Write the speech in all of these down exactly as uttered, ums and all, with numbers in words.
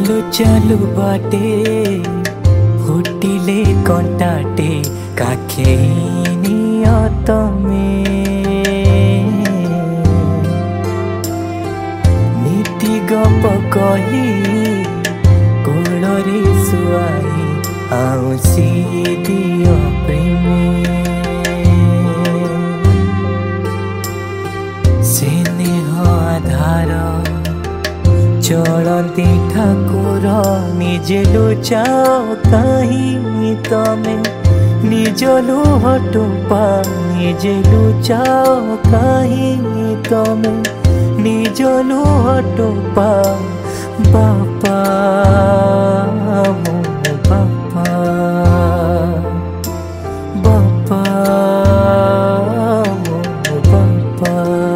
चालू चालू बाटे फुटिले कंटाटे काखेनी तमे नीति गप कही कोलरे सुआई आउसी दियो प्रेमे स्नेह आधार चलती ठाकुर निजे लुचाओ कहीं तमे निज लुह टुपा निजे लुचाओ कहीं तमे निज लुह टुपा बापा मो बापा बापा मो बापा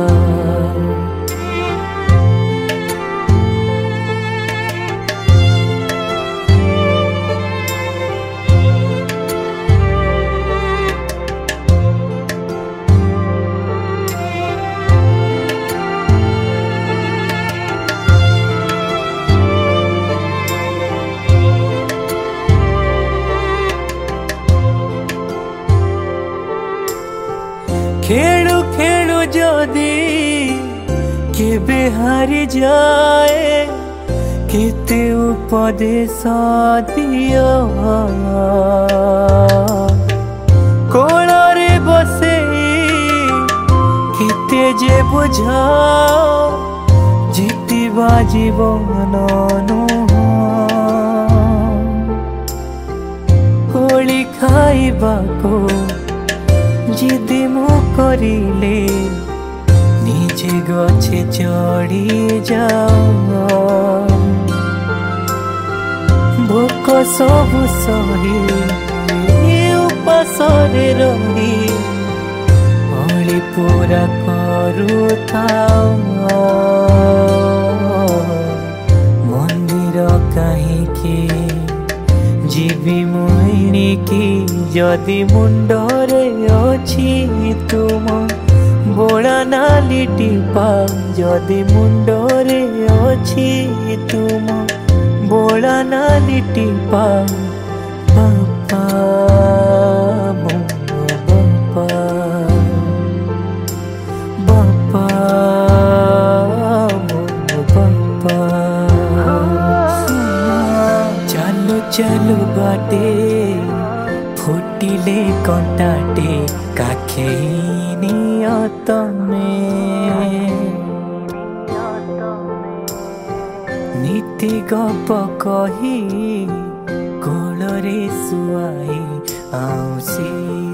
खेलु खेलु जदि केबे हारी जाए केते उपदेश दियो कोलरे बसे केते जे बुझाओ जीतिबा जीवन कोली खाइबा को जिदि मु करिले निजे गछे चढ़ी जाओ भोक सब सही उपासरे रही अली पूरा करुथाओ मंदिर कहीं जीवी मोहिनी की जदि मुंडरे अच्छी तुम बोला नाली टीपा जदि मुंडरे अच्छी तुम बोला नाली टीपा बापा मो बापा बापा मो बापा चालू चालू बाटे फुटिले कंटाटे काखेनी तमे नीति गप कही कोलरे सुआई आउसी